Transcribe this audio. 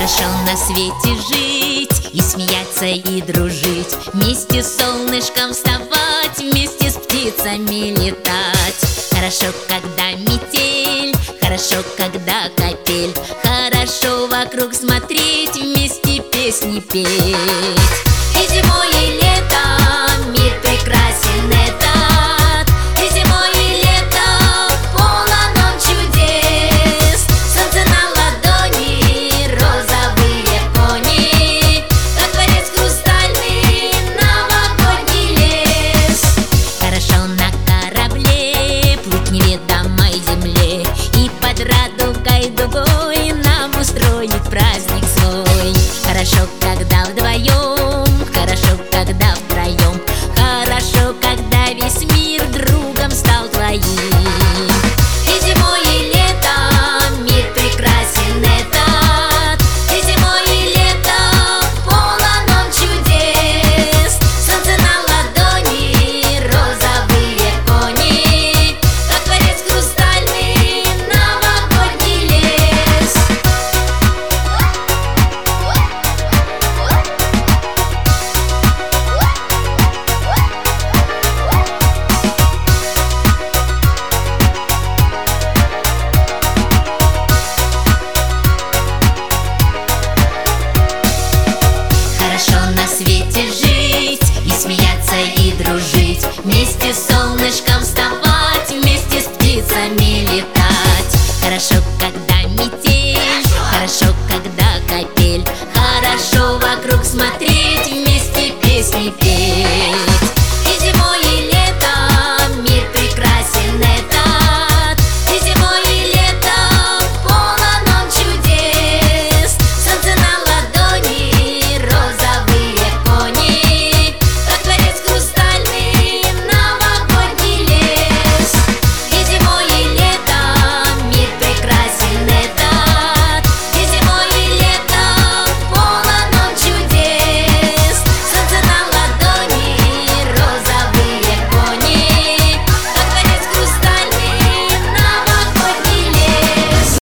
Хорошо на свете жить и смеяться, и дружить, вместе с солнышком вставать, вместе с птицами летать. Хорошо, когда метель, хорошо, когда капель, хорошо вокруг смотреть, вместе песни петь. И зимой, и летом мир прекрасен этот, и зимой, и летом полон он чудес. Солнце на ладони, розовые кони, как дворец хрустальный, новогодний лес. Хорошо на корабле плыть неведомой земле, и под радугой дугой нам устроить праздник свой. Хорошо,